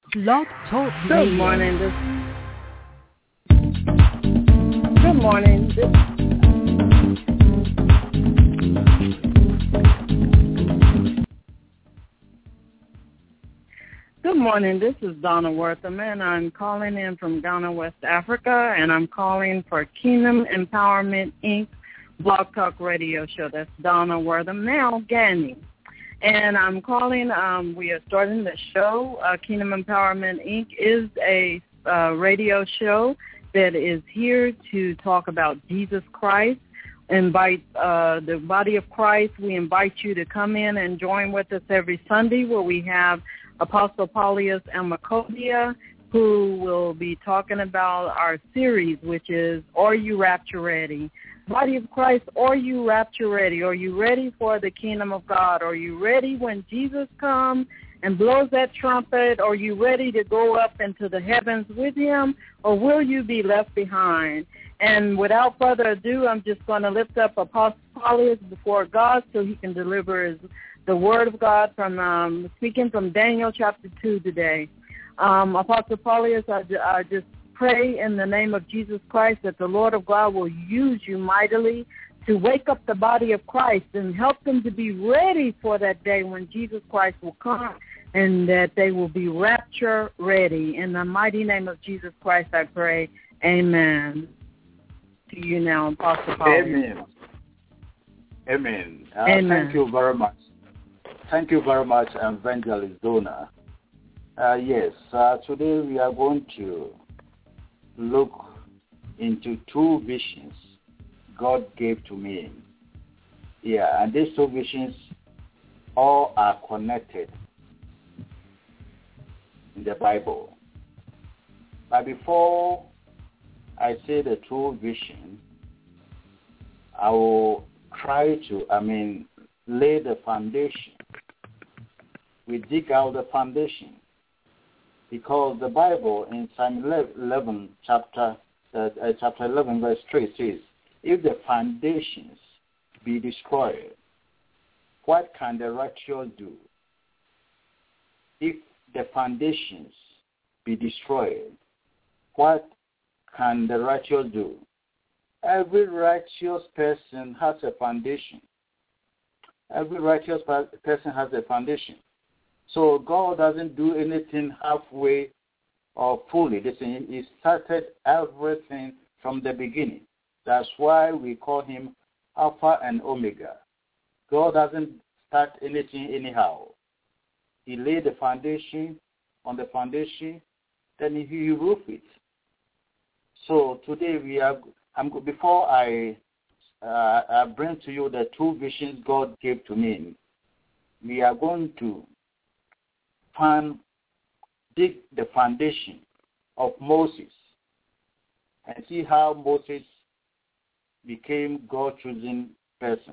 Blog Talk Good Radio. morning. Good morning. Good morning. This is Donna Wortham, and I'm calling in from Ghana, West Africa, and I'm calling for Kingdom Empowerment, Inc. Blog Talk Radio Show. That's Donna Wortham, now Gani. And I'm calling, we are starting the show. Kingdom Empowerment, Inc. is a radio show that is here to talk about Jesus Christ. Invite the body of Christ. We invite you to come in and join with us every Sunday where we have Apostle Paulius Amakodia, who will be talking about our series, which is Are You Rapture Ready? Body of Christ, are you rapture ready? Are you ready for the kingdom of God? Are you ready when Jesus comes and blows that trumpet? Are you ready to go up into the heavens with him, or will you be left behind? And without further ado, I'm just going to lift up Apostle Paulius before God so he can deliver the word of God from speaking from Daniel chapter 2 today. Apostle Paulius, I just pray in the name of Jesus Christ that the Lord of God will use you mightily to wake up the body of Christ and help them to be ready for that day when Jesus Christ will come, and that they will be rapture ready. In the mighty name of Jesus Christ, I pray. Amen. To you now, Apostle Paulius. Amen. Amen. Amen. Thank you very much. Thank you very much, Evangelist Donna. Yes, today we are going to look into two visions God gave to me. Yeah, and these two visions all are connected in the Bible. But before I say the two vision, I will try to, lay the foundation. We dig out the foundation. Because the Bible in Psalm 11, chapter 11, verse 3 says, if the foundations be destroyed, what can the righteous do? If the foundations be destroyed, what can the righteous do? Every righteous person has a foundation. Every righteous person has a foundation. So God doesn't do anything halfway or fully. Listen, he started everything from the beginning. That's why we call him Alpha and Omega. God doesn't start anything anyhow. He laid the foundation on the foundation, then he roofed it. So today before I bring to you the two visions God gave to me, we are going to dig the foundation of Moses and see how Moses became God's chosen person.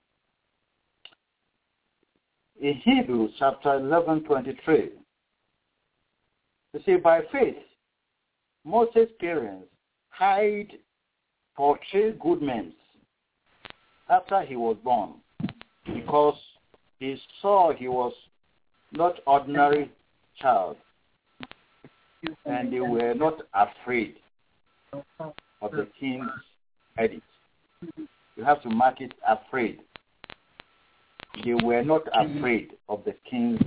In Hebrews chapter 11:23, they say, by faith, Moses' parents hid for 3 good months after he was born, because they saw he was not ordinary child, and they were not afraid of the king's edict. You have to mark it, afraid. They were not afraid of the king's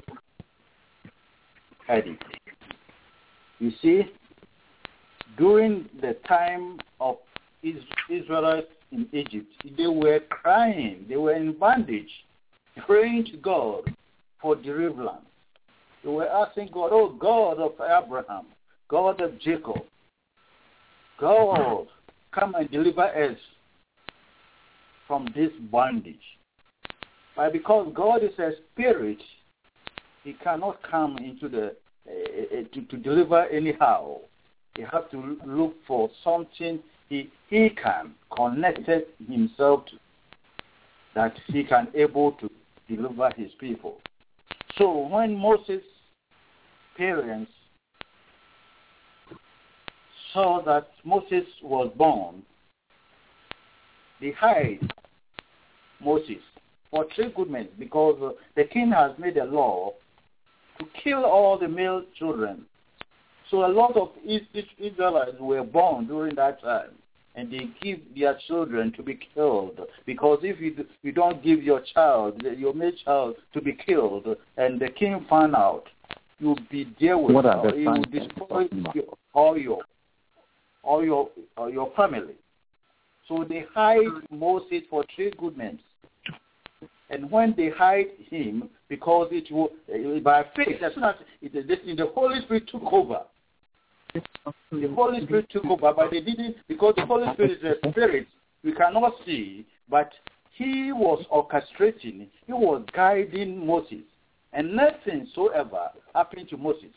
edict. You see, during the time of Israelites in Egypt, they were crying, they were in bondage, praying to God for deliverance. They were asking God, oh God of Abraham, God of Jacob, God, come and deliver us from this bondage. But because God is a spirit, he cannot come into to deliver anyhow. You have to look for something he can connect himself to, that he can able to deliver his people. So when Moses' parents saw that Moses was born, they hid Moses for 3 good months, because the king has made a law to kill all the male children So a lot of Israelites were born during that time, and they give their children to be killed, because if you don't give your male child to be killed, and the king found out, you'll be there with her. He will destroy all your family. So they hide Moses for 3 good months. And when they hide him, because it will, by faith, as soon as the Holy Spirit took over. The Holy Spirit took over, but they didn't, because the Holy Spirit is a spirit we cannot see, but he was orchestrating, he was guiding Moses, and nothing soever happened to Moses.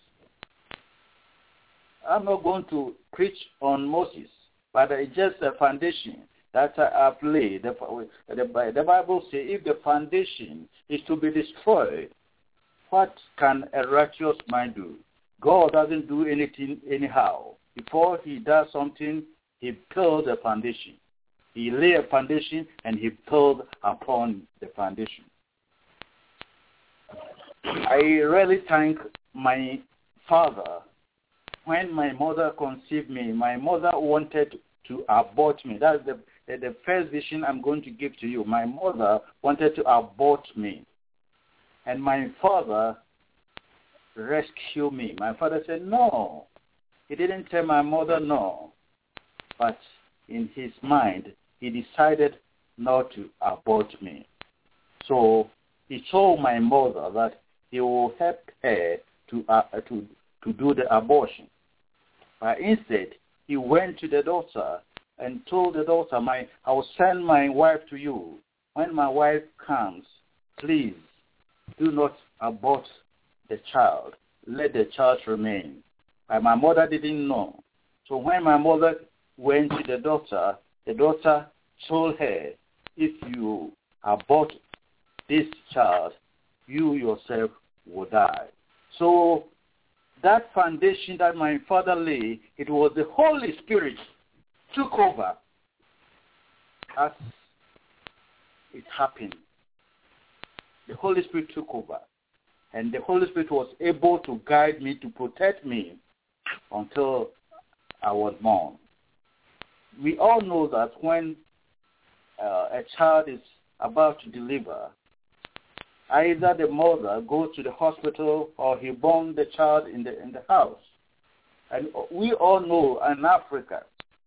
I'm not going to preach on Moses, but it's just a foundation that I've laid. The Bible says if the foundation is to be destroyed, what can a righteous man do? God doesn't do anything anyhow. Before he does something, he builds a foundation. He lay a foundation and he builds upon the foundation. I really thank my father. When my mother conceived me, my mother wanted to abort me. That's the first vision I'm going to give to you. My mother wanted to abort me. And my father rescue me. My father said no. He didn't tell my mother no, but in his mind he decided not to abort me. So he told my mother that he will help her to do the abortion. But instead he went to the daughter and told the daughter, I will send my wife to you. When my wife comes, please do not abort the child. Let the child remain. And my mother didn't know. So when my mother went to the daughter told her, if you abort this child, you yourself will die. So that foundation that my father laid, it was the Holy Spirit took over as it happened. The Holy Spirit took over. And the Holy Spirit was able to guide me, to protect me until I was born. We all know that when a child is about to deliver, either the mother goes to the hospital or he born the child in the house. And we all know in Africa,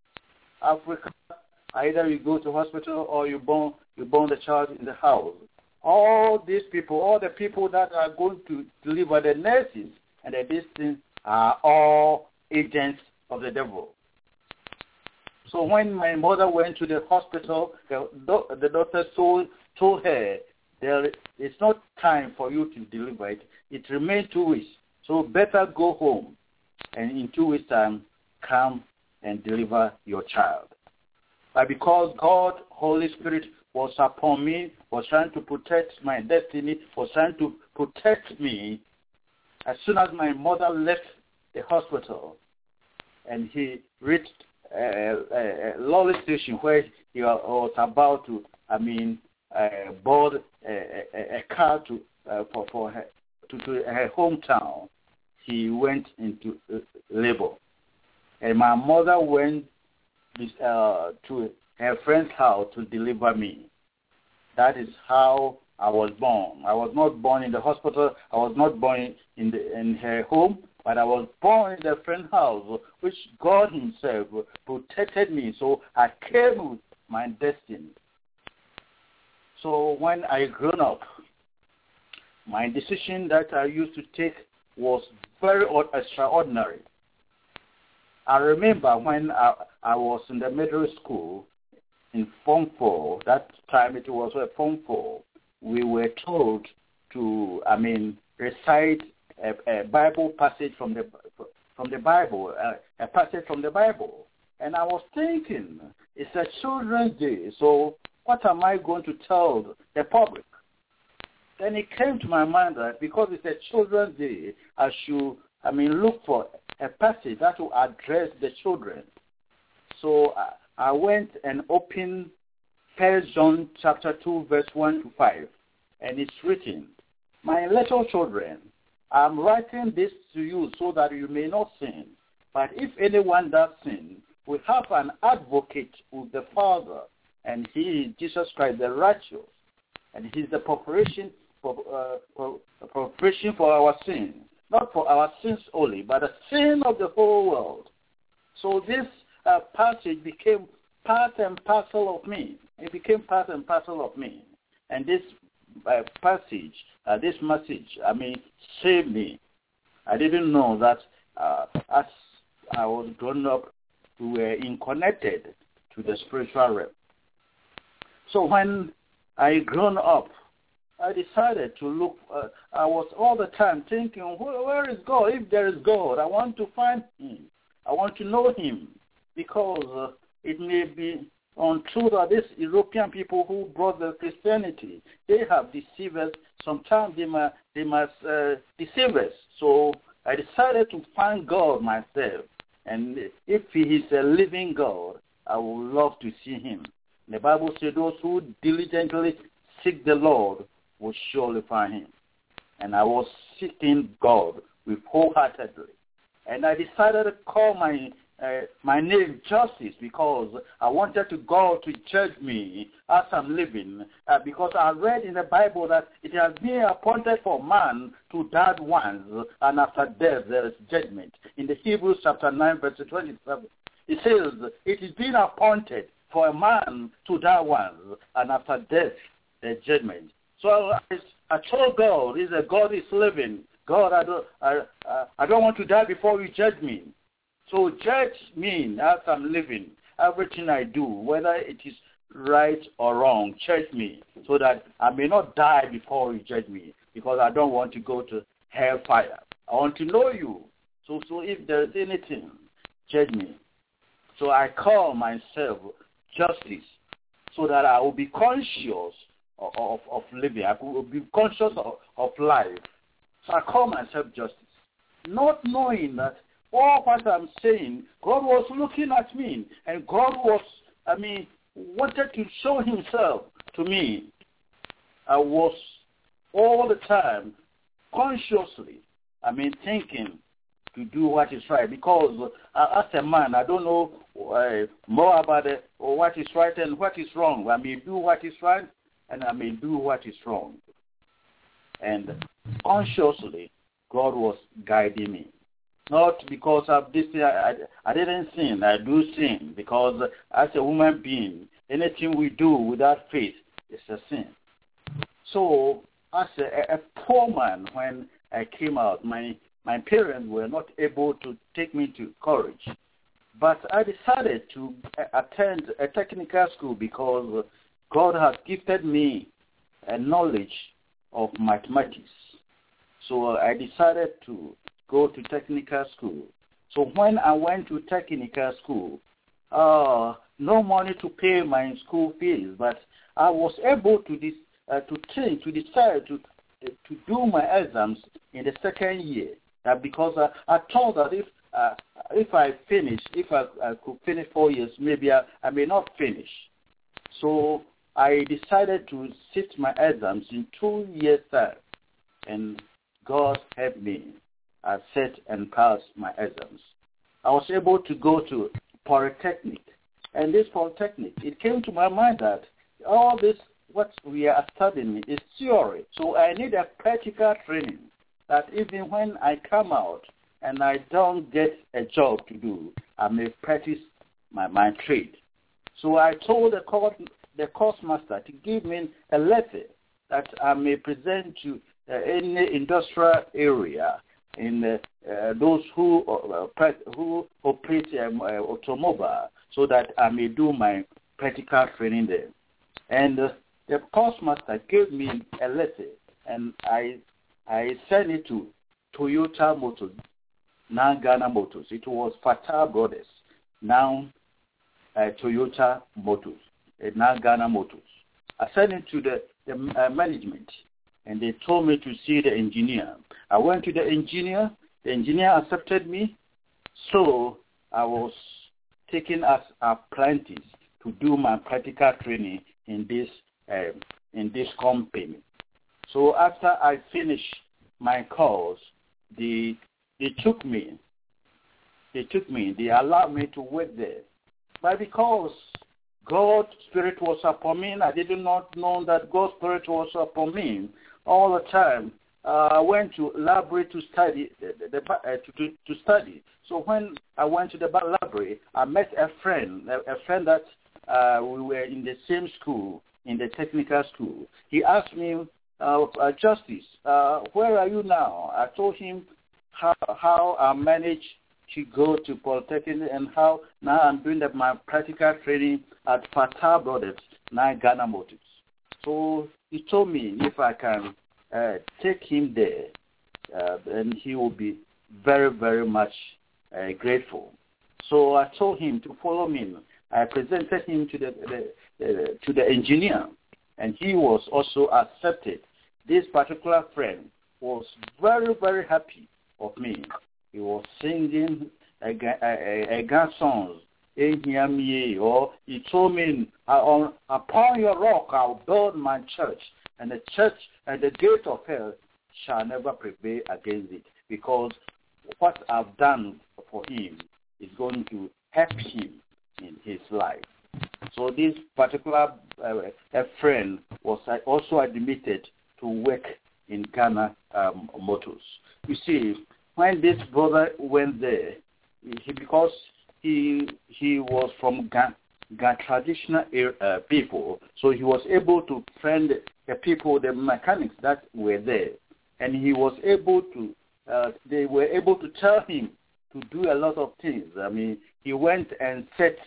either you go to hospital or you born the child in the house. All these people, all the people that are going to deliver, the nurses and the distance, are all agents of the devil. So when my mother went to the hospital, the doctor told her, it's not time for you to deliver it. It remains 2 weeks. So better go home. And in 2 weeks' time, come and deliver your child. But because God, Holy Spirit, was upon me, was trying to protect my destiny, was trying to protect me, as soon as my mother left the hospital and he reached a lorry station where he was about to, board a car for her to her hometown, he went into labor. And my mother went to her friend's house to deliver me. That is how I was born. I was not born in the hospital. I was not born in her home, but I was born in the friend's house, which God himself protected me. So I came with my destiny. So when I grew up, my decision that I used to take was very extraordinary. I remember when I was in the middle school in Form 4, that time it was Form 4, we were told to, recite a Bible passage from the Bible, a passage from the Bible. And I was thinking, it's a Children's Day, so what am I going to tell the public? Then it came to my mind that because it's a Children's Day, I should, look for a passage that will address the children. So I went and opened 1 John chapter 2, verse 1 to 5. And it's written, "My little children, I'm writing this to you so that you may not sin. But if anyone does sin, we have an advocate with the Father, and he is Jesus Christ, the righteous, and he's the propitiation for our sin, not for our sins only, but the sin of the whole world. So this passage became part and parcel of me. It became part and parcel of me. And this passage, this message, saved me. I didn't know that as I was growing up, we were connected to the spiritual realm. So when I grown up, I decided to look. I was all the time thinking, where is God? If there is God, I want to find him. I want to know him, because it may be untrue that these European people who brought the Christianity, they have deceived us. Sometimes they must deceive us. So I decided to find God myself. And if he is a living God, I would love to see him. The Bible says those who diligently seek the Lord will surely find him. And I was seeking God with wholeheartedly. And I decided to call my name Justice, because I wanted to God to judge me as I'm living, because I read in the Bible that it has been appointed for man to die once, and after death there is judgment. In the Hebrews chapter 9 verse 27, it says it is being appointed for a man to die once, and after death there is judgment. So I told God, God is living. God, I don't want to die before you judge me. So judge me as I'm living. Everything I do, whether it is right or wrong, judge me, so that I may not die before you judge me, because I don't want to go to hellfire. I want to know you. So if there is anything, judge me. So I call myself Justice, so that I will be conscious of living. I will be conscious of life. So I call myself Justice, not knowing that all what I'm saying, God was looking at me, and God was, wanted to show himself to me. I was all the time consciously, thinking to do what is right, because as a man, I don't know more about what is right and what is wrong. I may do what is right, and I may do what is wrong. And consciously, God was guiding me. Not because of this, I didn't sin. I do sin, because as a human being, anything we do without faith is a sin. So as a poor man, when I came out, my parents were not able to take me to college. But I decided to attend a technical school, because God has gifted me a knowledge of mathematics. So I decided to go to technical school. So when I went to technical school, no money to pay my school fees, but I was able to decide to do my exams in the second year. Because I thought that if I could finish 4 years, maybe I may not finish. So I decided to sit my exams in 2 years' time, and God helped me. I sat and passed my exams. I was able to go to Polytechnic. And this Polytechnic, it came to my mind that all this, what we are studying, is theory. So I need a practical training, that even when I come out and I don't get a job to do, I may practice my trade. So I told the course master to give me a letter that I may present to any industrial area in those who operate automobile, so that I may do my practical training there. And the course master gave me a letter, and I sent it to Toyota Motors, now Ghana Motors. It was Fatah Brothers, now Toyota Motors, now Ghana Motors. I sent it to the management, and they told me to see the engineer. I went to the engineer. The engineer accepted me, so I was taken as apprentice to do my practical training in this company. So after I finished my course, they took me they took me. They allowed me to work there. But because God's Spirit was upon me, I did not know that God's Spirit was upon me all the time. I went to library to study, to study. So when I went to the library, I met a friend that we were in the same school, in the technical school. He asked me, Justice, where are you now? I told him how I managed to go to Polytechnic and how now I'm doing my practical training at Fatah Brothers, now Ghana Motors. So he told me if I can take him there, and he will be very, very much grateful. So I told him to follow me. I presented him to the engineer, and he was also accepted. This particular friend was very, very happy of me. He was singing a songs, or he told me, upon your rock I'll build my church, and the church and the gate of hell shall never prevail against it, because what I've done for him is going to help him in his life. So this particular friend was also admitted to work in Ghana Motors. You see, when this brother went there, because he was from Ghana traditional people, so he was able to friend the people, the mechanics that were there, and he was able to. They were able to tell him to do a lot of things. I mean, he went and set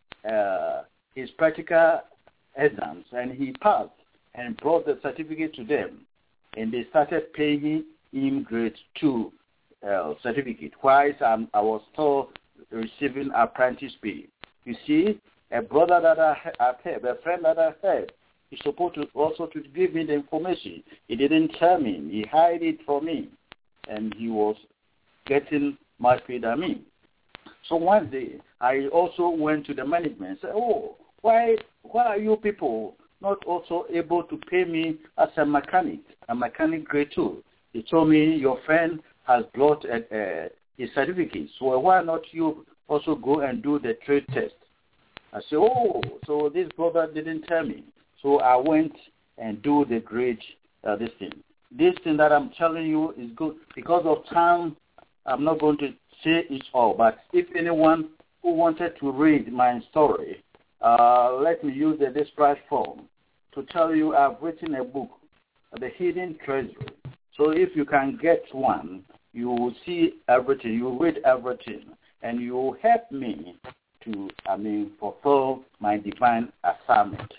his practical exams, and he passed and brought the certificate to them, and they started paying him grade 2 certificate. Whilst I was still receiving apprentice pay. You see, a brother that I have, a friend that I have, he's supposed to also to give me the information. He didn't tell me. He hid it from me, and he was getting much paid than me. So one day, I also went to the management and said, "Oh, why are you people not also able to pay me as a mechanic grade 2? He told me, your friend has brought his certificate, so why not you also go and do the trade test?" I said, "Oh, so this brother didn't tell me." So I went and do the grade, this thing. This thing that I'm telling you is good. Because of time, I'm not going to say it all, but if anyone who wanted to read my story, let me use this platform to tell you I've written a book, The Hidden Treasury. So if you can get one, you will see everything, you will read everything, and you will help me to, fulfill my divine assignment.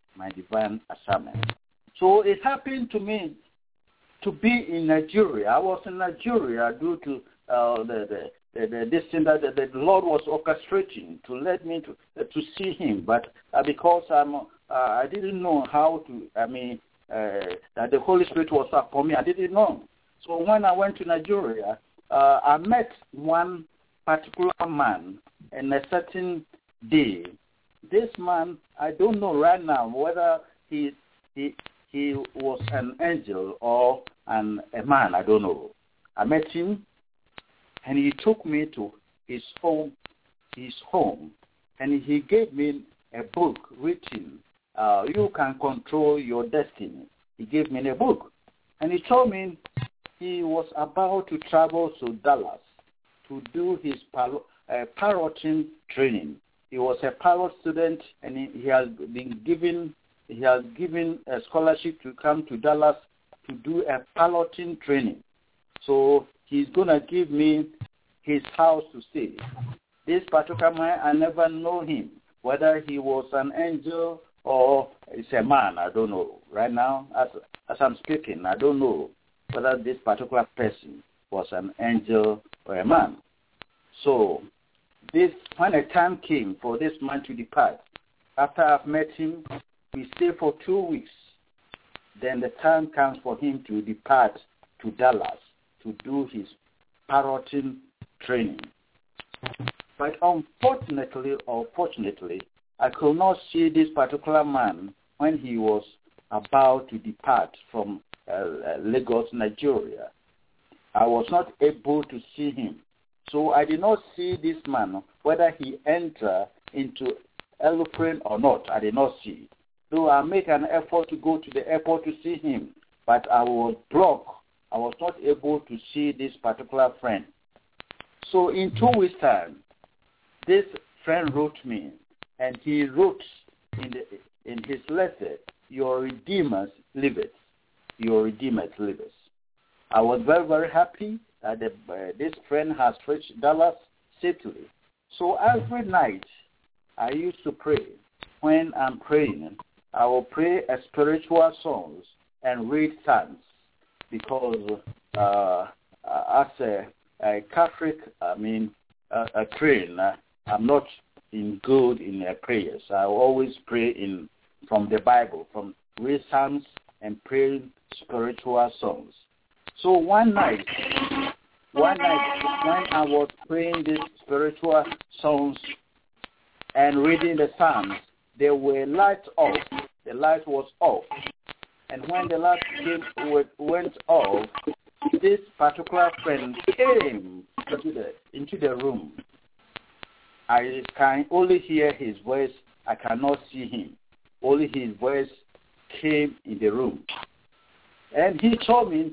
So it happened to me to be in Nigeria. I was in Nigeria due to this thing that the Lord was orchestrating to let me to see Him, but because I didn't know how to. That the Holy Spirit was upon me. I didn't know. So when I went to Nigeria, I met one particular man in a certain day. This man, I don't know right now whether he was an angel or a man. I don't know. I met him, and he took me to his home, and he gave me a book written, "You Can Control Your Destiny." He gave me a book, and he told me he was about to travel to Dallas to do his piloting training. He was a pilot student, and he has given a scholarship to come to Dallas to do a piloting training. So he's going to give me his house to stay. This particular man, I never know him, whether he was an angel or it's a man. I don't know. Right now, as I'm speaking, I don't know whether this particular person was an angel or a man. So when the time came for this man to depart, after I've met him, we stay for 2 weeks. Then the time comes for him to depart to Dallas to do his piloting training. But unfortunately or fortunately, I could not see this particular man when he was about to depart from Lagos, Nigeria. I was not able to see him. So I did not see this man, whether he entered into aeroplane or not. I did not see. So I make an effort to go to the airport to see him, but I was blocked. I was not able to see this particular friend. So in 2 weeks' time, this friend wrote me, and he wrote in his letter, "Your Redeemer liveth. Your Redeemer liveth." I was very, very happy that this friend has reached Dallas safely. So every night I used to pray. When I'm praying, I will pray a spiritual songs and read Psalms, because as a Catholic, a Christian, I'm not good in prayers. I always pray from the Bible, from read Psalms and pray spiritual songs. So one night when I was praying these spiritual songs and reading the Psalms, there were lights off. The light was off. And when the light went off, this particular friend came into the room. I can only hear his voice. I cannot see him. Only his voice came in the room. And he told me,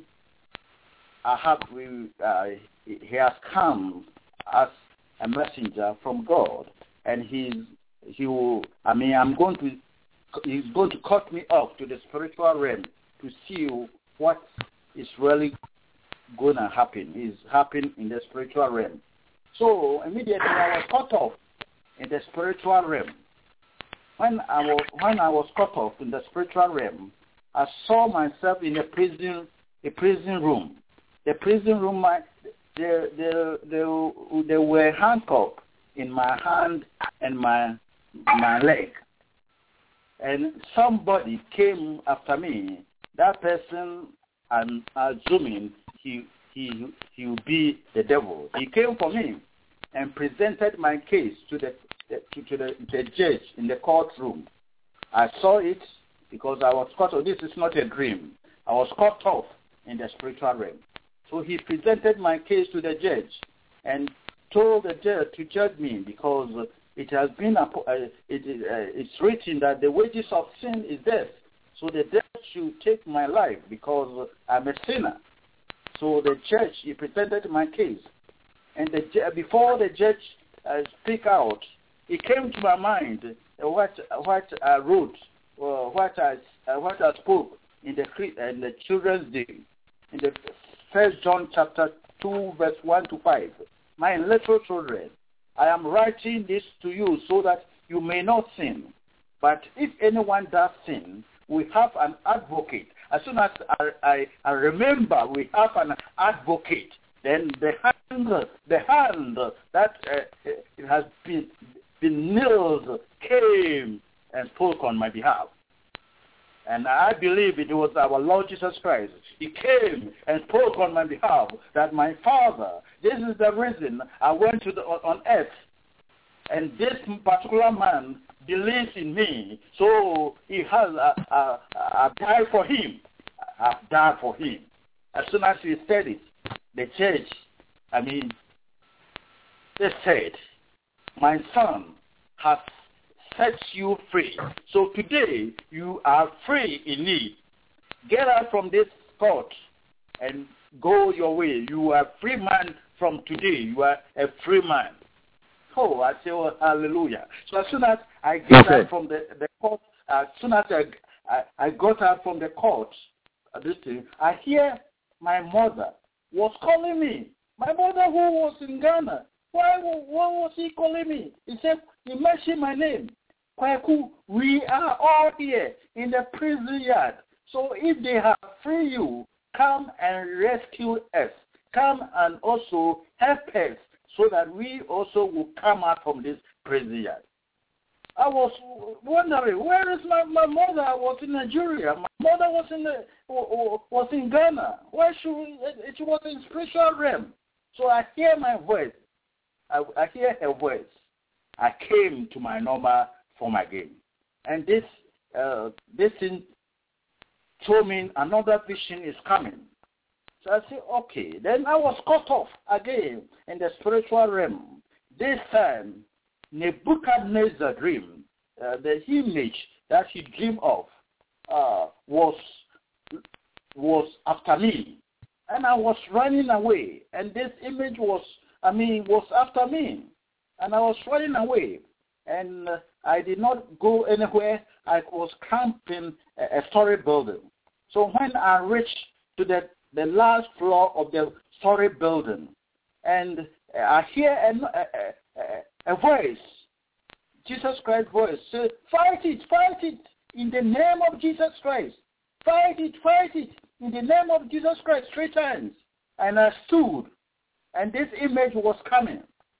he has come as a messenger from God, and he's going to cut me off to the spiritual realm to see what is really going to happen. Is happening in the spiritual realm. So immediately I was cut off in the spiritual realm. When I was cut off in the spiritual realm, I saw myself in a prison room. The prison room, there were handcuffs in my hand and my leg. And somebody came after me. That person, I'm assuming he will be the devil. He came for me and presented my case to the judge in the courtroom. I saw it because I was cut off. This is not a dream. I was cut off in the spiritual realm. So he presented my case to the judge and told the judge to judge me, because it has been it's written that the wages of sin is death. So the judge should take my life because I'm a sinner. So the judge, he presented my case, and before the judge speak out, it came to my mind what I wrote, or what I spoke in the Children's Day, in the 1 John chapter 2 verse 1 to 5. My little children, I am writing this to you so that you may not sin. But if anyone does sin, we have an advocate. As soon as I remember we have an advocate, then the hand that it has been nailed came and spoke on my behalf. And I believe it was our Lord Jesus Christ. He came and spoke on my behalf that my Father, this is the reason I went on earth. And this particular man believes in me, so he has I've died for him. I've died for him. As soon as he said it, the church, they said, my son has set you free. So today you are free indeed. Get out from this court and go your way. You are a free man from today. You are a free man. Oh, I say, oh, hallelujah. So as soon as I get out from the court, as soon as I got out from the court, I hear my mother was calling me. My mother who was in Ghana. Why was he calling me? He said, he mentioned my name. Kwaku, we are all here in the prison yard. So if they have free you, come and rescue us. Come and also help us so that we also will come out from this prison yard. I was wondering, where is my mother? I was in Nigeria. My mother was in Ghana. Where she was in spiritual realm. So I hear my voice. I hear her voice. I came to my normal form again. And this thing told me another vision is coming. So I said, okay. Then I was cut off again in the spiritual realm. This time, Nebuchadnezzar dream, the image that he dreamed of was after me. And I was running away. And this image was after me. And I was running away. And I did not go anywhere. I was camped in a story building. So when I reached to the last floor of the story building, and I hear a voice, Jesus Christ's voice, say, fight it, in the name of Jesus Christ. Fight it, in the name of Jesus Christ, 3 times. And I stood, and this image was coming.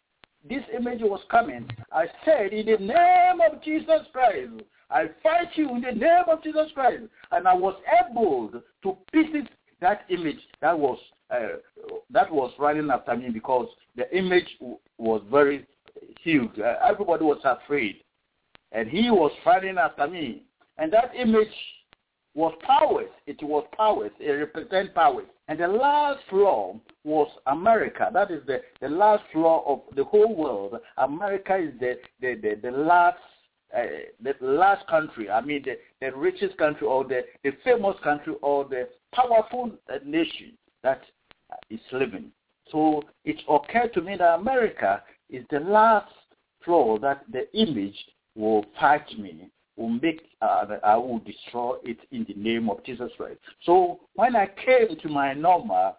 I said, in the name of Jesus Christ, I fight you in the name of Jesus Christ. And I was able to pieces that image that was running after me, because the image was very huge. Everybody was afraid. And he was running after me. And that image was powers. It represents powers. And the last floor was America. That is the last floor of the whole world. America is the last country. I mean, the richest country, or the famous country, or the powerful nation that is living. So it occurred to me that America is the last floor that the image will fight me, will make, I will destroy it in the name of Jesus Christ. So when I came to my number,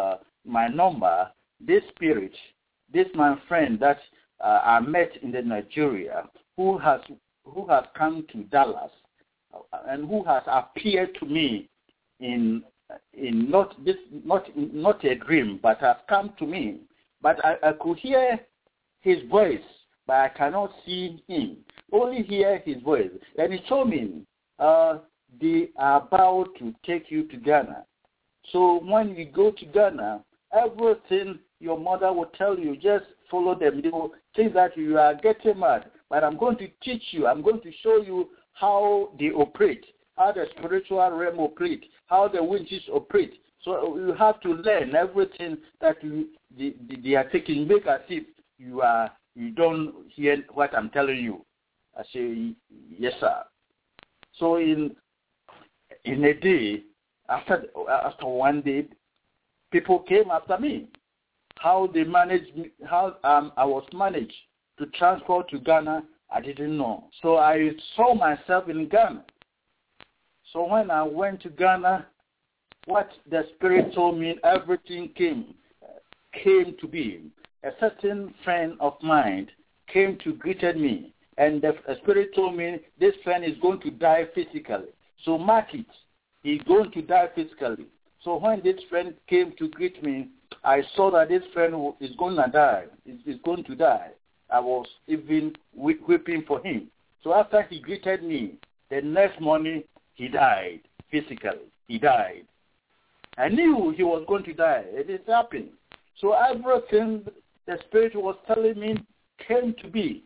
this spirit, my friend that I met in the Nigeria, who has come to Dallas, and who has appeared to me in not a dream, but has come to me. But I could hear his voice, but I cannot see him. Only hear his voice. And he told me, they are about to take you to Ghana. So when you go to Ghana, everything your mother will tell you, just follow them. They will think that you are getting mad. But I'm going to teach you. I'm going to show you how they operate, how the spiritual realm operate, how the witches operate. So you have to learn everything that they are taking. Make as if you don't hear what I'm telling you. I say, yes, sir. So in a day, after 1 day, people came after me. How they managed me, how I was managed to transport to Ghana, I didn't know. So I saw myself in Ghana. So when I went to Ghana, what the Spirit told me, everything came to be. A certain friend of mine came to greeted me, and the Spirit told me this friend is going to die physically. So mark it. He's going to die physically. So when this friend came to greet me, I saw that this friend is going to die. Is going to die. I was even weeping for him. So after he greeted me, the next morning he died physically. He died. I knew he was going to die. It is happening. So everything the Spirit was telling me came to be.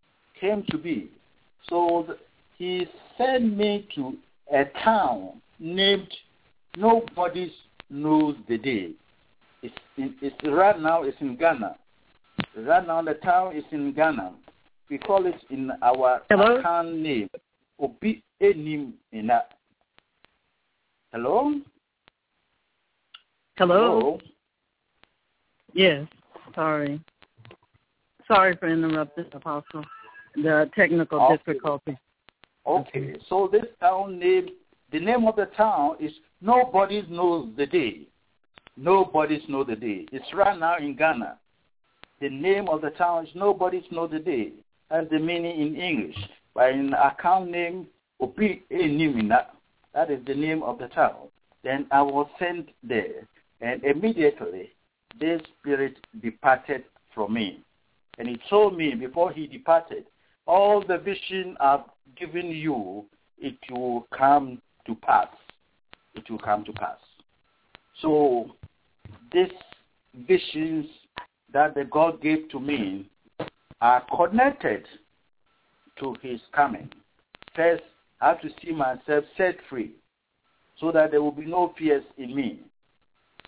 So he sent me to a town named Nobody Knows the Day. It's right now it's in Ghana. Right now the town is in Ghana. We call it in our account name Obi Enim Ina. Hello? Hello? Yes. Sorry for interrupting, Apostle. The technical difficulty. Okay. So this town name, the name of the town is Nobody Knows the Day. Nobody Knows the Day. It's right now in Ghana. The name of the town is Nobody Knows the Day. That's the meaning in English. But in account name, Obi Enimina. That is the name of the town. Then I was sent there, and immediately this spirit departed from me. And he told me before he departed, all the vision I've given you, it will come to pass. It will come to pass. So these visions that the God gave to me are connected to his coming. First, I have to see myself set free so that there will be no fears in me.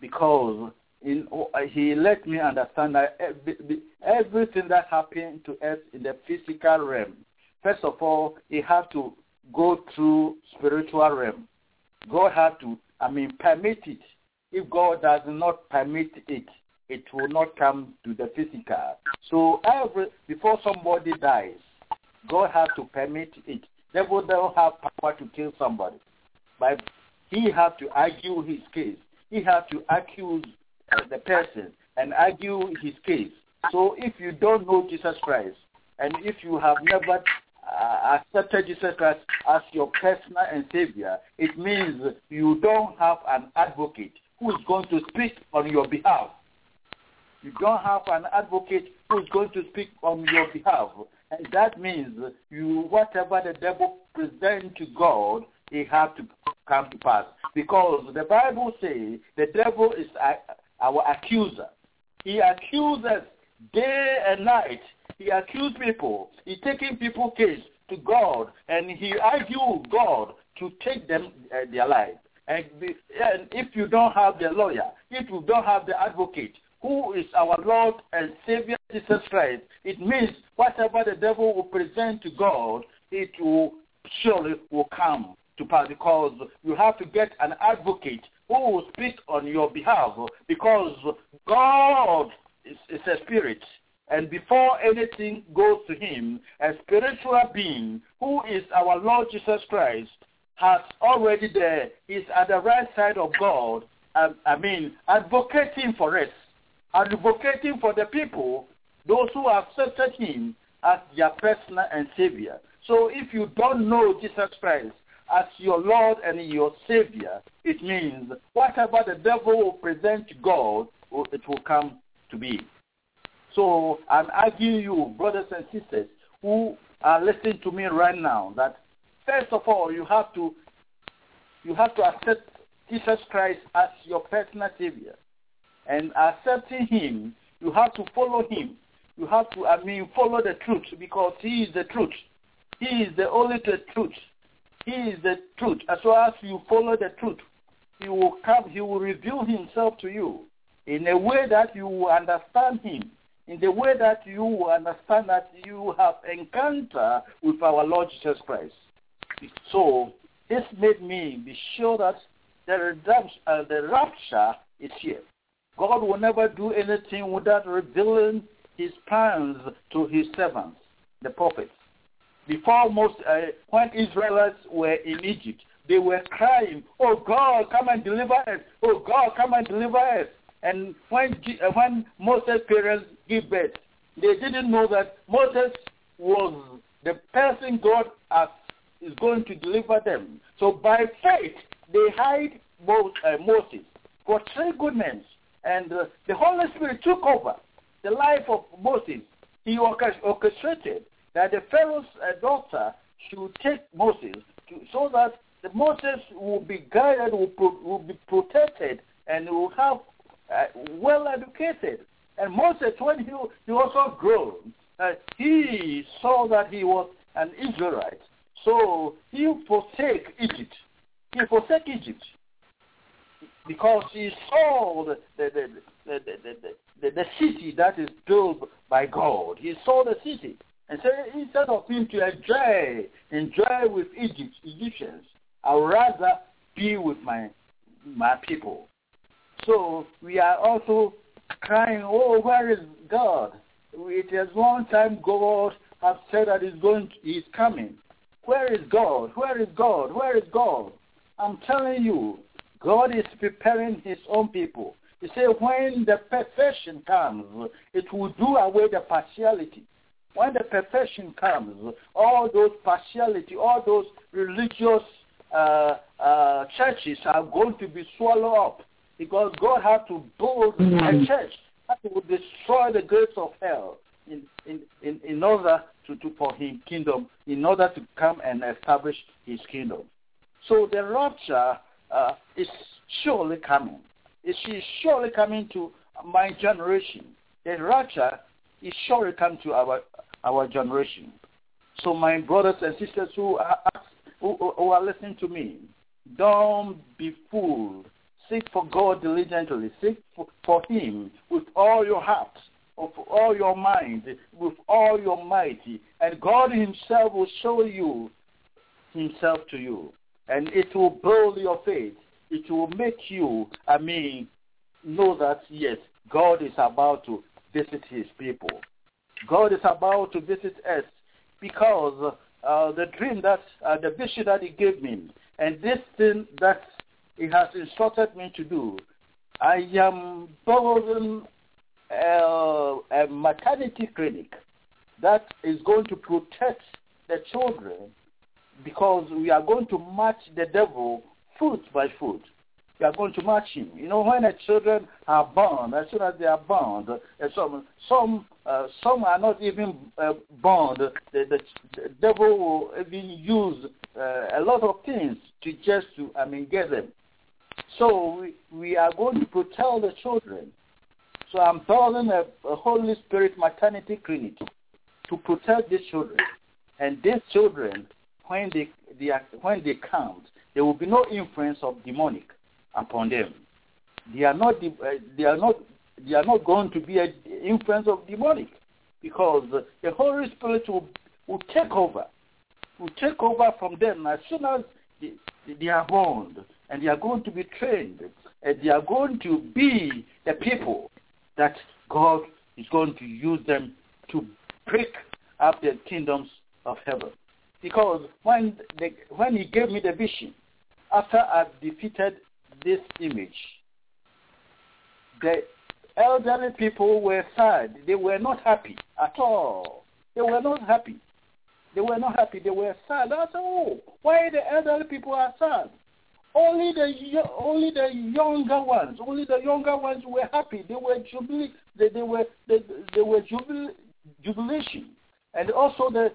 because he let me understand that everything that happened to us in the physical realm, first of all, it has to go through spiritual realm. God has to, permit it. If God does not permit it, it will not come to the physical. So before somebody dies, God has to permit it. Devil don't have power to kill somebody, but he has to argue his case. He has to accuse the person and argue his case. So if you don't know Jesus Christ, and if you have never accepted Jesus Christ as your personal and Savior, it means you don't have an advocate who is going to speak on your behalf. You don't have an advocate who is going to speak on your behalf. And that means whatever the devil presents to God, it has to come to pass. Because the Bible says the devil is our accuser. He accuses day and night. He accuses people. He's taking people's case to God, and he argues God to take them their life. And if you don't have the lawyer, if you don't have the advocate, who is our Lord and Savior Jesus Christ, it means whatever the devil will present to God, it will surely will come to pass, because you have to get an advocate who will speak on your behalf, because God is a spirit. And before anything goes to him, a spiritual being who is our Lord Jesus Christ has already there, is at the right side of God, advocating for us, advocating for the people, those who have accepted him as their personal and Savior. So if you don't know Jesus Christ as your Lord and your Savior, it means whatever the devil will present to God, it will come to be. So I'm arguing you, brothers and sisters, who are listening to me right now, that first of all, you have to accept Jesus Christ as your personal Savior. And accepting him, you have to follow him. You have to, follow the truth, because he is the truth. He is the only truth. He is the truth. As well as you follow the truth, he will come, he will reveal himself to you in a way that you will understand him, in the way that you will understand that you have encounter with our Lord Jesus Christ. So this made me be sure that the rapture is here. God will never do anything without revealing his plans to his servants, the prophets. Before when Israelites were in Egypt, they were crying, "Oh God, come and deliver us! Oh God, come and deliver us!" And when Moses' parents gave birth, they didn't know that Moses was the person God is going to deliver them. So by faith, they hid Moses for 3 good months. And the Holy Spirit took over the life of Moses. He orchestrated that the Pharaoh's daughter should take Moses so that Moses will be guided, will be protected, and will have well educated. And Moses, when he also grew, he saw that he was an Israelite. So he forsake Egypt. He forsake Egypt because he saw the city that is built by God. He saw the city. And so instead of him to enjoy with Egyptians, I would rather be with my people. So we are also crying, "Oh, where is God?" It is long time God has said that He's coming. Where is God? Where is God? Where is God? I'm telling you, God is preparing his own people. He said when the perfection comes, it will do away the partiality. When the perfection comes, all those partiality, all those religious churches are going to be swallowed up, because God has to build a church that will destroy the gates of hell in order for his kingdom, in order to come and establish his kingdom. So the rapture is surely coming. It is surely coming to my generation. The rapture is surely coming to our generation. So my brothers and sisters who are listening to me, don't be fooled Seek for God diligently. Seek for him with all your heart, with all your mind, with all your might. And God himself will show you himself to you. And it will build your faith. It will make you, know that, yes, God is about to visit his people. God is about to visit us because the dream the vision that he gave me, and this thing that he has instructed me to do, I am building a maternity clinic that is going to protect the children, because we are going to match the devil foot by foot. We are going to match him. When the children are born, as soon as they are born, some are not even born. The devil will even use a lot of things to get them. So we are going to protect the children. So I'm building a Holy Spirit maternity clinic to protect these children. And these children, when they come, there will be no influence of demonic upon them. They are not going to be an influence of demonic, because the Holy Spirit will take over. Will take over from them as soon as they are born, and they are going to be trained, and they are going to be the people that God is going to use them to break up the kingdoms of heaven. Because when he gave me the vision, after I defeated this image, the elderly people were sad. They were not happy at all. They were not happy. They were sad. I said, why the elderly people are sad? Only the younger ones were happy. They were jubilee. They were jubilation. And also the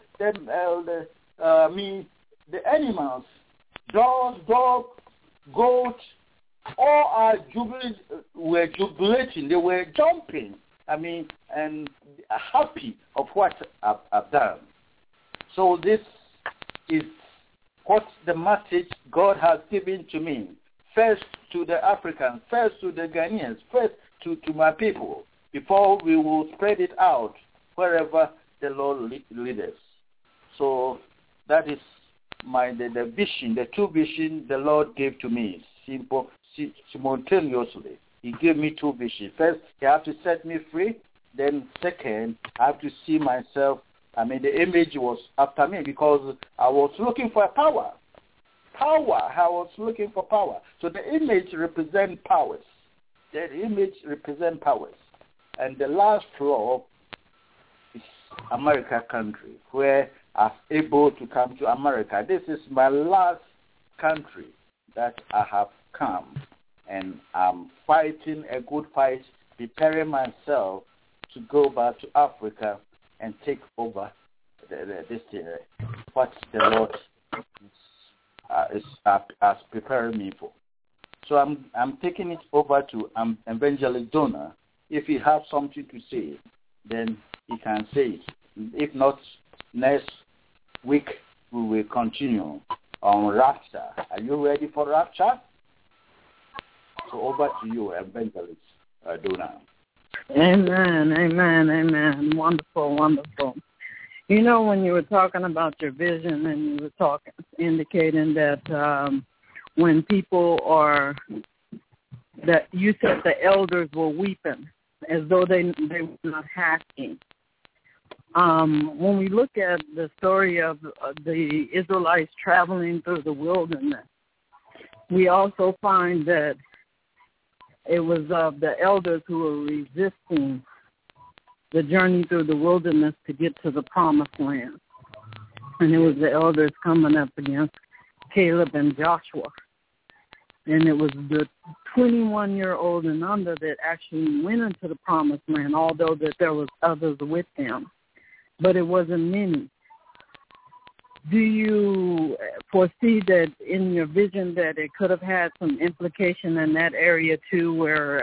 animals, dogs, goats, all were jubilating. They were jumping. And happy of what I've done. So this is what the message God has given to me. First to the Africans, first to the Ghanaians, first to my people, before we will spread it out wherever the Lord leads us. So that is the vision, the two visions the Lord gave to me, simultaneously. He gave me two visions. First, he has to set me free. Then second, I have to see myself. The image was after me because I was looking for power. I was looking for power. So the image represents powers. And the last floor is America country, where I'm able to come to America. This is my last country that I have come. And I'm fighting a good fight, preparing myself to go back to Africa and take over this thing, what the Lord has prepared me for. So I'm taking it over to Evangelist Donor. If he has something to say, then he can say it. If not, next week we will continue on rapture. Are you ready for rapture? So over to you, Evangelist Donor. Amen. Wonderful. When you were talking about your vision and you were indicating that when people that you said the elders were weeping as though they were not happy. When we look at the story of the Israelites traveling through the wilderness, we also find that it was the elders who were resisting the journey through the wilderness to get to the promised land. And it was the elders coming up against Caleb and Joshua. And it was the 21-year-old and under that actually went into the promised land, although that there was others with them. But it wasn't many. Do you foresee that in your vision that it could have had some implication in that area too, where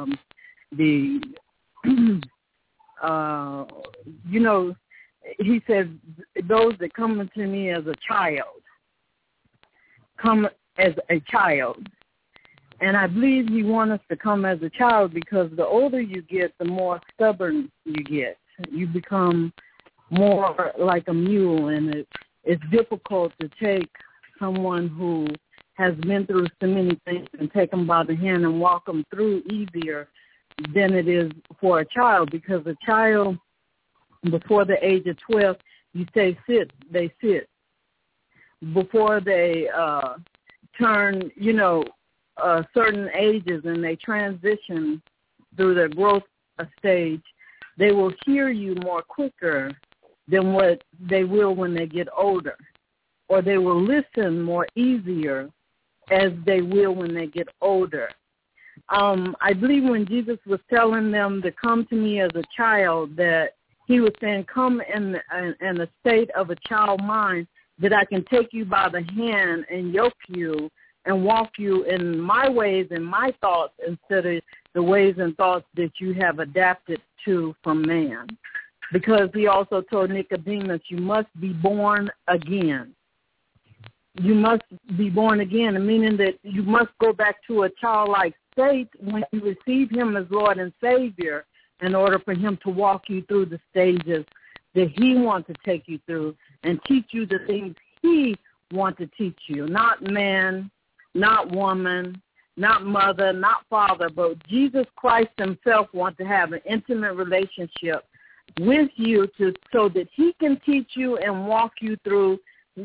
he said, those that come to me as a child, come as a child. And I believe he wants us to come as a child because the older you get, the more stubborn you get. You become more like a mule, and it's difficult to take someone who has been through so many things and take them by the hand and walk them through easier than it is for a child, because a child, before the age of 12, you say sit, they sit. Before they turn, certain ages and they transition through their growth stage, they will hear you more quicker than what they will when they get older, or they will listen more easier as they will when they get older. I believe when Jesus was telling them to come to me as a child, that he was saying, come in a state of a child mind, that I can take you by the hand and yoke you and walk you in my ways and my thoughts instead of the ways and thoughts that you have adapted to from man. Because he also told Nicodemus, you must be born again. You must be born again, meaning that you must go back to a childlike state when you receive him as Lord and Savior in order for him to walk you through the stages that he wants to take you through and teach you the things he wants to teach you. Not man, not woman, not mother, not father, but Jesus Christ himself wants to have an intimate relationship with you so that he can teach you and walk you through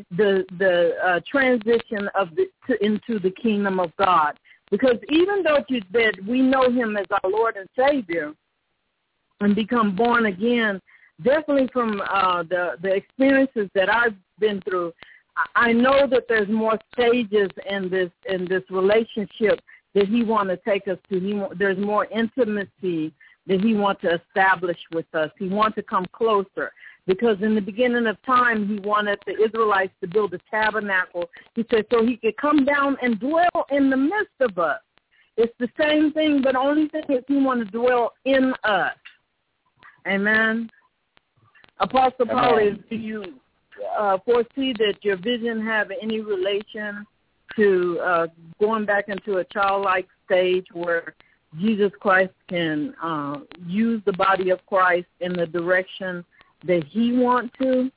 the transition into the kingdom of God. Because even though that we know him as our Lord and Savior and become born again, definitely from the experiences that I've been through, I know that there's more stages in this relationship that he wants to take us to. There's more intimacy that he wants to establish with us. He wants to come closer. Because in the beginning of time, he wanted the Israelites to build a tabernacle. He said so he could come down and dwell in the midst of us. It's the same thing, but the only thing is he wants to dwell in us. Amen. Apostle Paul, do you foresee that your vision have any relation to going back into a childlike stage where Jesus Christ can use the body of Christ in the direction that he wants to?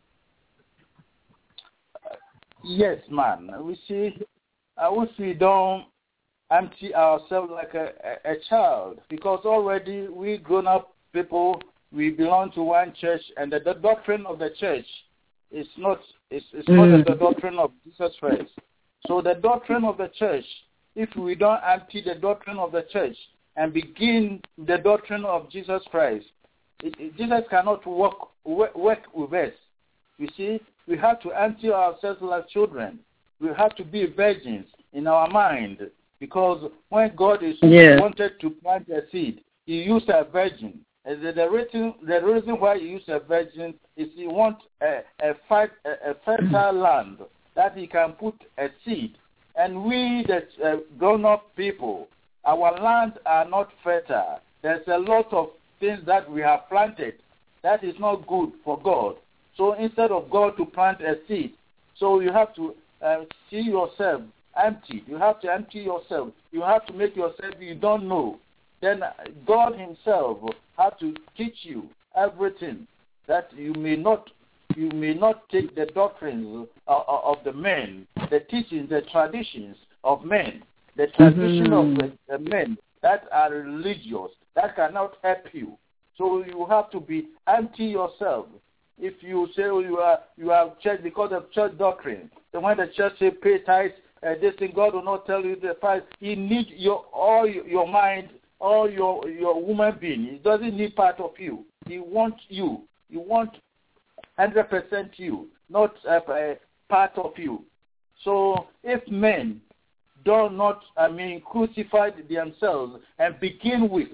Yes, ma'am. We see, I wish we don't empty ourselves like a child, because already we grown-up people, we belong to one church, and the doctrine of the church is not the doctrine of Jesus Christ. So the doctrine of the church, if we don't empty the doctrine of the church and begin the doctrine of Jesus Christ, Jesus cannot work with us. You see, we have to empty ourselves like children. We have to be virgins in our mind, because when God wanted to plant a seed, he used a virgin. The reason why he used a virgin is he wants a fertile land that he can put a seed. And we, the grown-up people, our lands are not fertile. There's a lot of things that we have planted that is not good for God. So instead of God to plant a seed, so you have to see yourself empty. You have to empty yourself. You have to make yourself you don't know. Then God himself has to teach you everything, that you may not take the doctrines of the men, the teachings, the traditions of men, the tradition of the men that are religious, that cannot help you. So you have to be empty yourself. If you say you are church because of church doctrine, then when the church say pay tithes, this thing, God will not tell you the price. He needs all your mind, all your human being. He doesn't need part of you. He wants you. He wants 100% you, not a part of you. So if men do not, crucify themselves and begin with,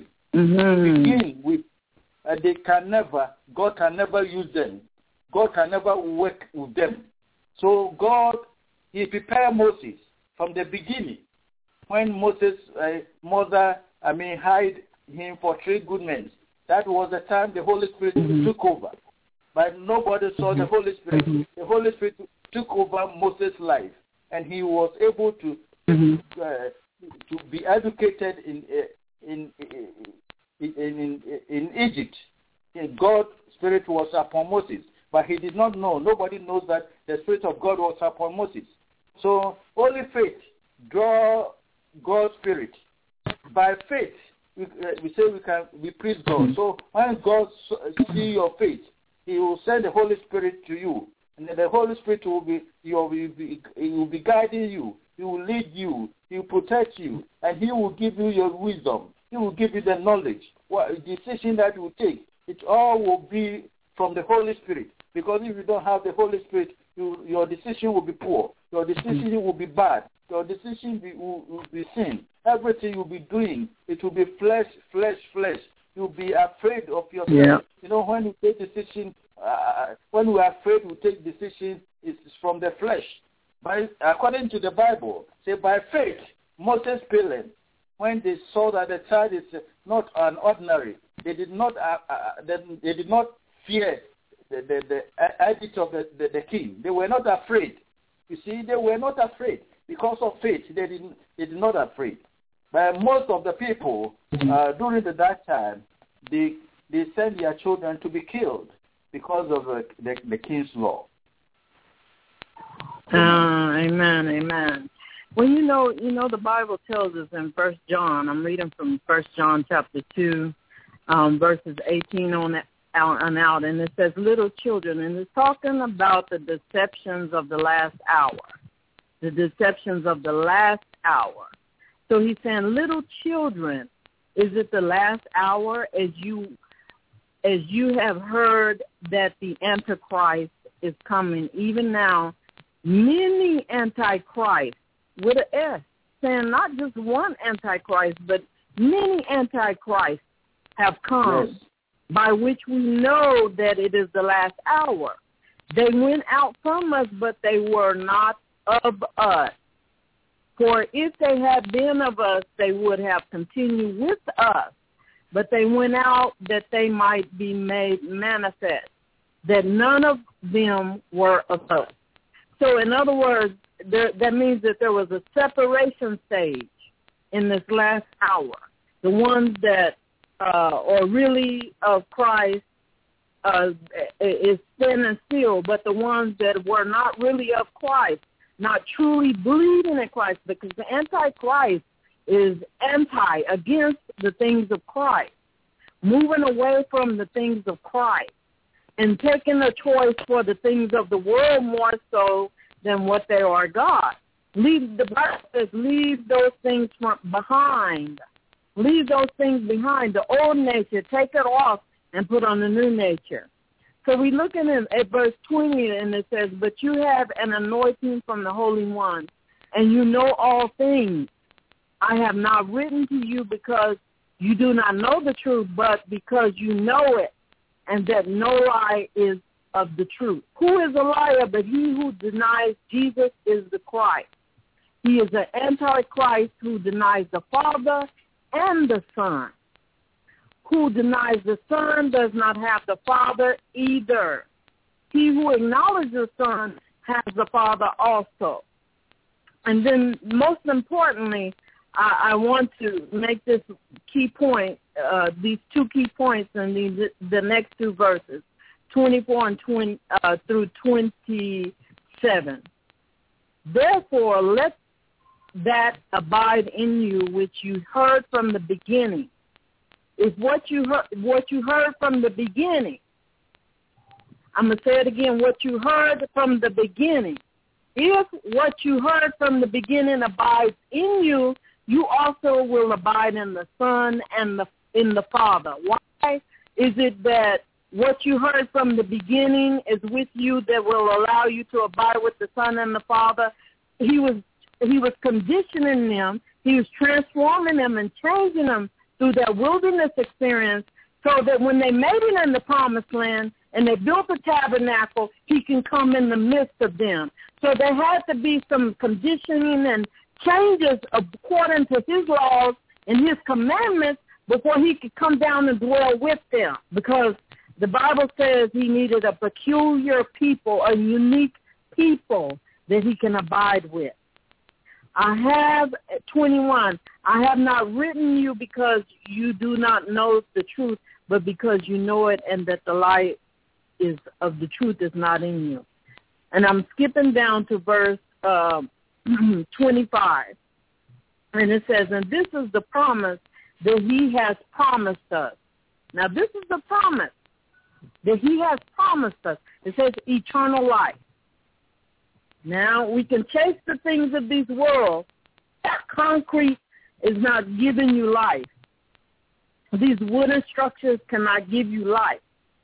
they can never, God can never use them. God can never work with them. So God, he prepared Moses from the beginning. When Moses' mother, hid him for 3 good men, that was the time the Holy Spirit took over. But nobody saw the Holy Spirit. The Holy Spirit took over Moses' life, and he was able to to be educated in Egypt. God's Spirit was upon Moses, but he did not know. Nobody knows that the Spirit of God was upon Moses. So only faith draw God's Spirit. By faith, we say we please God. So when God see your faith, He will send the Holy Spirit to you, and the Holy Spirit will be guiding you. He will lead you. He will protect you, and He will give you your wisdom. He will give you the knowledge. What decision that you take, it all will be from the Holy Spirit. Because if you don't have the Holy Spirit, your decision will be poor. Your decision will be bad. Your decision will be sin. Everything you'll be doing, it will be flesh. You'll be afraid of yourself. Yeah. You know, when you take decision, when we are afraid to take decision, it's from the flesh. But according to the Bible, say by faith, Moses Pilate, when they saw that the child is not an ordinary, they did not fear the edict of the king. They were not afraid. You see, they were not afraid. Because of faith, they did not afraid. But most of the people during that time, they sent their children to be killed because of the king's law. Amen. Well, you know, the Bible tells us in 1 John. I'm reading from 1 John chapter 2, verses 18 on out, and it says, "Little children," and it's talking about the deceptions of the last hour. The deceptions of the last hour. So he's saying, little children, is it the last hour as you have heard that the Antichrist is coming? Even now, many Antichrists, with an S, saying not just one Antichrist, but many Antichrists have come, yes, by which we know that it is the last hour. They went out from us, but they were not of us. For if they had been of us, they would have continued with us. But they went out that they might be made manifest, that none of them were of us. So in other words, that means that there was a separation stage in this last hour. The ones that are really of Christ is standing still, but the ones that were not really of Christ, not truly believing in Christ, because the Antichrist is against the things of Christ, moving away from the things of Christ and taking a choice for the things of the world more so than what they are God. The Bible says, leave those things behind. Leave those things behind. The old nature, take it off and put on the new nature. So we look at verse 20, and it says, but you have an anointing from the Holy One, and you know all things. I have not written to you because you do not know the truth, but because you know it, and that no lie is of the truth. Who is a liar but he who denies Jesus is the Christ? He is an Antichrist who denies the Father and the Son. Who denies the Son does not have the Father either. He who acknowledges the Son has the Father also. And then most importantly, I want to make this key point, these two key points in the next two verses, 24 and 20 through 27. Therefore, let that abide in you which you heard from the beginning. If what you heard from the beginning, I'm going to say it again, what you heard from the beginning. If what you heard from the beginning abides in you, you also will abide in the Son and in the Father. Why is it that what you heard from the beginning is with you that will allow you to abide with the Son and the Father? He was conditioning them. He was transforming them and changing them through their wilderness experience so that when they made it in the promised land and they built the tabernacle, he can come in the midst of them. So there had to be some conditioning and changes according to his laws and his commandments before he could come down and dwell with them, because the Bible says he needed a peculiar people, a unique people that he can abide with. I have 21. I have not written you because you do not know the truth, but because you know it, and that the light is of the truth is not in you. And I'm skipping down to verse 25. And it says, and this is the promise that he has promised us. Now, this is the promise that he has promised us. It says eternal life. Now, we can chase the things of this world. Concrete is not giving you life. These wooden structures cannot give you life.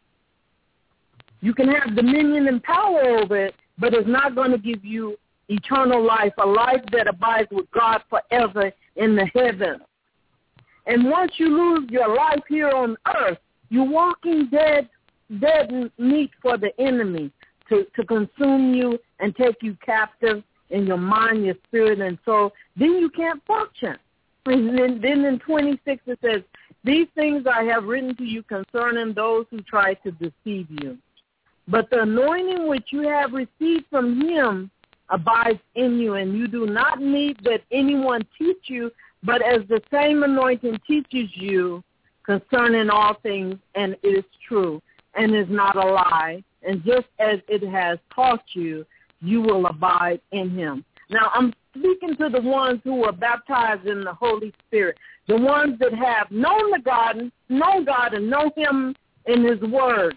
You can have dominion and power over it, but it's not going to give you eternal life, a life that abides with God forever in the heavens. And once you lose your life here on earth, you're walking dead meat for the enemy to consume you and take you captive in your mind, your spirit, and soul. Then you can't function. And then in 26 it says, these things I have written to you concerning those who try to deceive you. But the anointing which you have received from him abides in you, and you do not need that anyone teach you, but as the same anointing teaches you concerning all things, and is true, and is not a lie, and just as it has taught you, you will abide in him. Now, I'm speaking to the ones who are baptized in the Holy Spirit, the ones that have known God and know him in his word.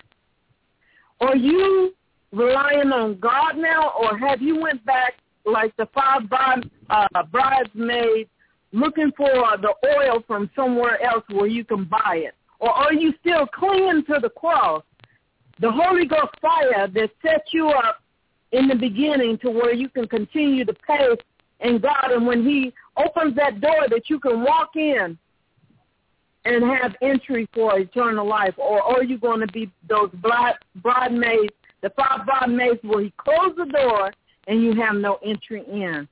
Are you relying on God now, or have you went back like the 5 bridesmaids looking for the oil from somewhere else where you can buy it? Or are you still clinging to the cross, the Holy Ghost fire that set you up in the beginning to where you can continue to pay in God, and when he opens that door that you can walk in and have entry for eternal life? Or are you going to be those bridesmaids, the 5 bridesmaids where he closed the door and you have no entry in?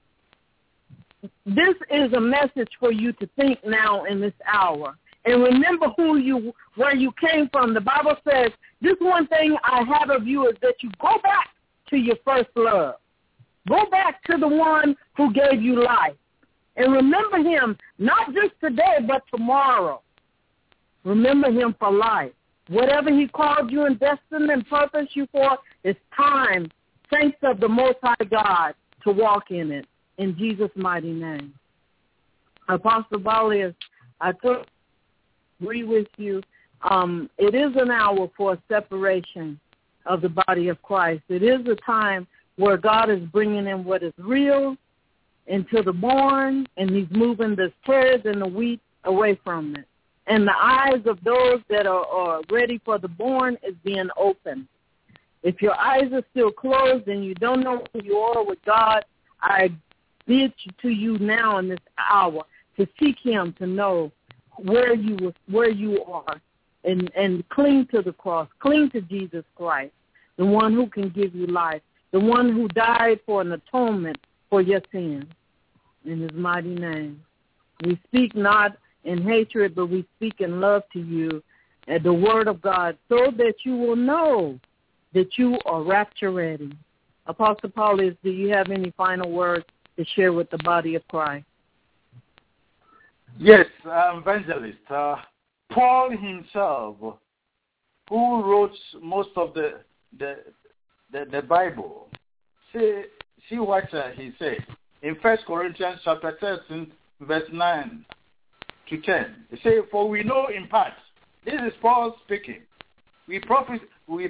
This is a message for you to think now in this hour. And remember where you came from. The Bible says, this one thing I have of you is that you go back to your first love. Go back to the one who gave you life. And remember him, not just today, but tomorrow. Remember him for life. Whatever he called you and destined and purposed you for, it's time, saints of the Most High God, to walk in it. In Jesus' mighty name. Apostle Balius, I agree with you. It is an hour for a separation of the body of Christ. It is a time where God is bringing in what is real into the barn, and he's moving the tares and the wheat away from it. And the eyes of those that are ready for the born is being opened. If your eyes are still closed and you don't know who you are with God, I bid to you now in this hour to seek him, to know where you are, and cling to the cross, cling to Jesus Christ, the one who can give you life, the one who died for an atonement for your sins. In his mighty name. We speak not in hatred, but we speak in love to you and the word of God, so that you will know that you are rapture ready. Apostle Paulus, do you have any final words to share with the body of Christ? Yes, evangelist. Paul himself, who wrote most of the Bible, see what he said in 1 Corinthians chapter 13, verse 9 to 10. He said, "For we know in part." This is Paul speaking. We prophesy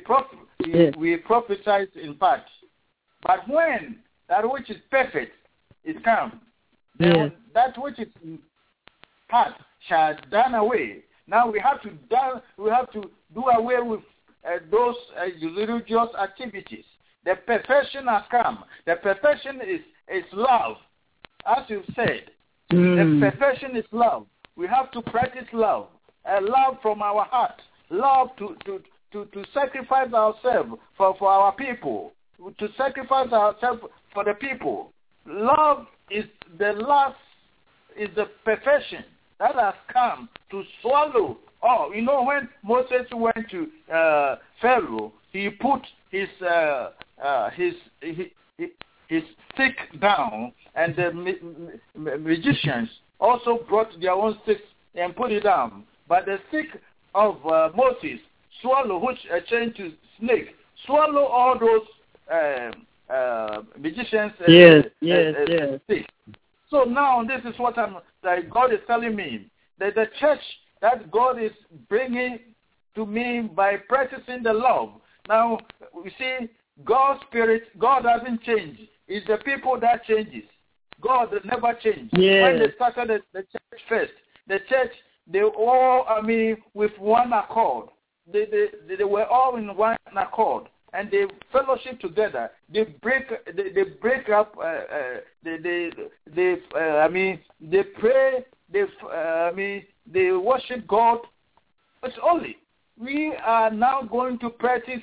in part. But when that which is perfect is come, then that which is in part shall done away. Now we have to do away with those religious activities. The perfection has come. The perfection is love, as you said. The perfection is love. We have to practice love, love from our heart, love to sacrifice ourselves for our people, to sacrifice ourselves for the people. Love is the perfection that has come to swallow all. You know, when Moses went to Pharaoh, he put his his stick down, and the magicians also brought their own sticks and put it down. But the stick of Moses swallow, which changed to snake, swallow all those magicians' sticks. So now this is what God is telling me, that the church that God is bringing to me by practicing the love. Now, you see, God's Spirit, God doesn't change. It's the people that changes. God never changes. Yes. When they started the church first, the church, they all, with one accord. They were all in one accord, and they fellowship together. They break up. They pray. They worship God. It's only we are now going to practice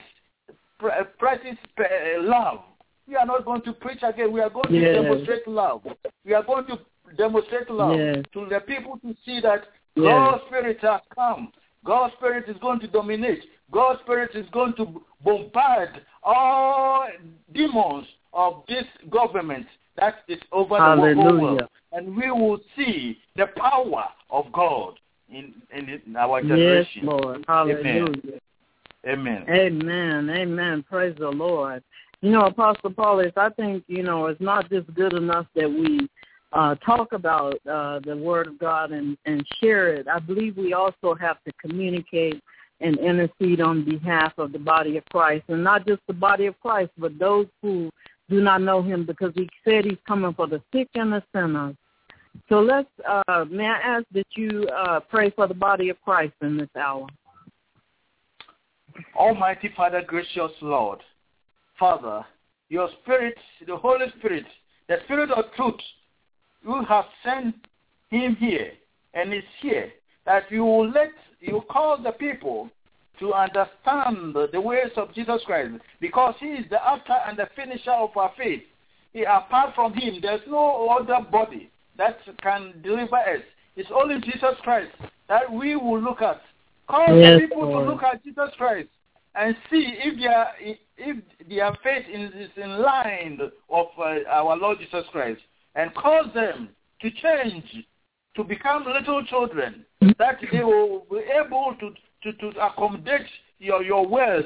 love. We are not going to preach again. We are going to demonstrate love. We are going to demonstrate love to the people to see that God's Spirit has come. God's Spirit is going to dominate. God's Spirit is going to bombard all demons of this government that is over the whole world. And we will see the power of God in our generation. Yes, Lord. Hallelujah. Amen. Amen. Amen. Praise the Lord. You know, Apostle Paulus, I think, it's not just good enough that we talk about the Word of God and share it. I believe we also have to communicate and intercede on behalf of the body of Christ, and not just the body of Christ, but those who do not know him, because he said he's coming for the sick and the sinners. So may I ask that you pray for the body of Christ in this hour? Almighty Father, gracious Lord, Father, your Spirit, the Holy Spirit, the Spirit of truth, you have sent him here, and is here, that you cause the people to understand the ways of Jesus Christ, because he is the author and the finisher of our faith. Apart from him, there's no other body that can deliver us. It's only Jesus Christ that we will look at. Cause the people to look at Jesus Christ and see if their faith is in line of our Lord Jesus Christ, and cause them to change, to become little children, that they will be able to accommodate your words,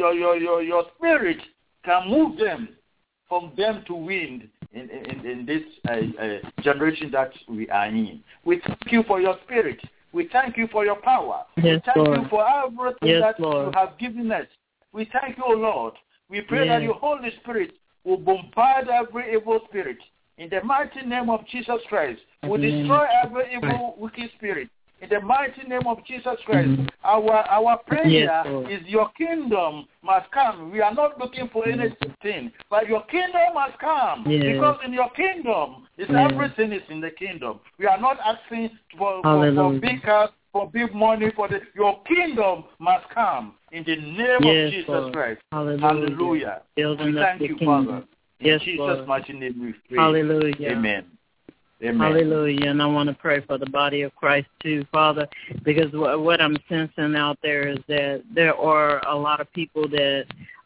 your spirit can move them from them to win in this generation that we are in. We thank you for your spirit. We thank you for your power. Yes, we thank Lord. you for everything that Lord. you have given us. We thank you, O Lord. We pray that your Holy Spirit will bombard every evil spirit. In the mighty name of Jesus Christ, we destroy every evil, wicked spirit. In the mighty name of Jesus Christ, our prayer is your kingdom must come. We are not looking for anything, but your kingdom must come. Because in your kingdom, everything is in the kingdom. We are not asking for big cars, for big money. Your kingdom must come in the name of Jesus Christ. Hallelujah. We thank you, Father. In Jesus' mighty name we pray. Hallelujah. Amen. Amen. Hallelujah. And I want to pray for the body of Christ too, Father, because what I'm sensing out there is that there are a lot of people that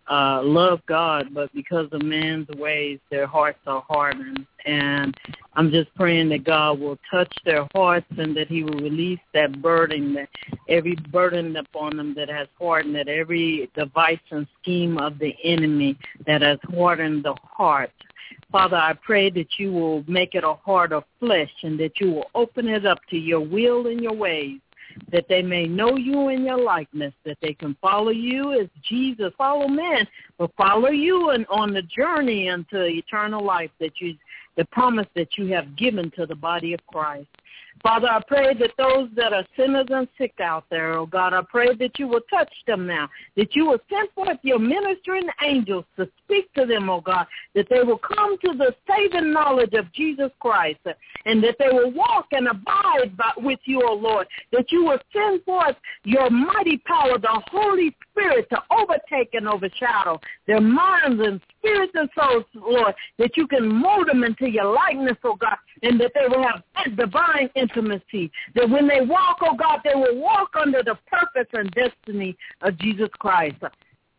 love God, but because of man's ways, their hearts are hardened. And I'm just praying that God will touch their hearts and that he will release that burden, that every burden upon them that has hardened, that every device and scheme of the enemy that has hardened the heart. Father, I pray that you will make it a heart of flesh and that you will open it up to your will and your ways, that they may know you in your likeness, that they can follow you as Jesus. Follow men, but follow you and on the journey into eternal life, the promise that you have given to the body of Christ. Father, I pray that those that are sinners and sick out there, oh God, I pray that you will touch them now, that you will send forth your ministering angels to speak to them, oh God, that they will come to the saving knowledge of Jesus Christ, and that they will walk and abide with you, oh Lord, that you will send forth your mighty power, the Holy Spirit, to overtake and overshadow their minds and spirits and souls, Lord, that you can mold them into your likeness, oh God, and that they will have divine intimacy, that when they walk, oh God, they will walk under the purpose and destiny of Jesus Christ.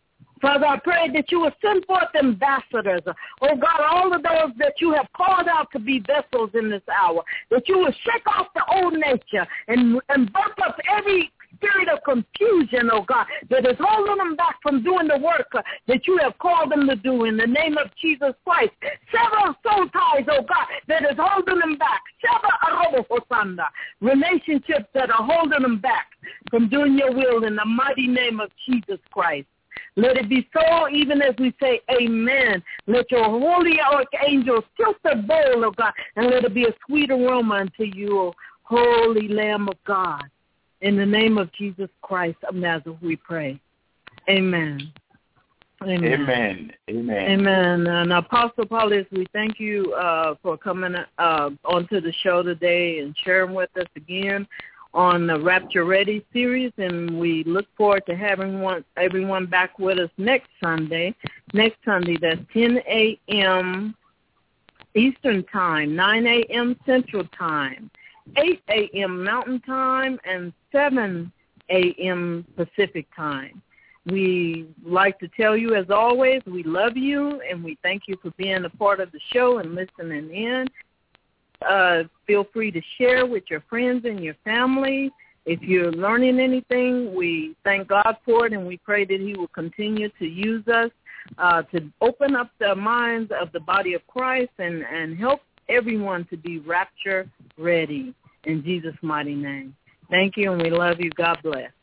Father, I pray that you will send forth ambassadors. Oh, God, all of those that you have called out to be vessels in this hour, that you will shake off the old nature and birth up every spirit of confusion, oh God, that is holding them back from doing the work that you have called them to do in the name of Jesus Christ. Sever soul ties, oh God, that is holding them back. Sever relationships that are holding them back from doing your will in the mighty name of Jesus Christ. Let it be so even as we say amen. Let your holy archangel tilt the bowl, oh God, and let it be a sweet aroma unto you, oh holy Lamb of God. In the name of Jesus Christ of Nazareth we pray. Amen. Amen. Amen. Amen. Amen. And Apostle Paulus, we thank you for coming onto the show today and sharing with us again on the Rapture Ready series, and we look forward to having everyone back with us next Sunday. Next Sunday, that's 10 a.m. Eastern Time, 9 a.m. Central Time, 8 a.m. Mountain Time, and 7 a.m. Pacific Time. We like to tell you, as always, we love you, and we thank you for being a part of the show and listening in. Feel free to share with your friends and your family. If you're learning anything, we thank God for it, and we pray that he will continue to use us to open up the minds of the body of Christ and help everyone to be rapture ready in Jesus' mighty name. Thank you, and we love you. God bless.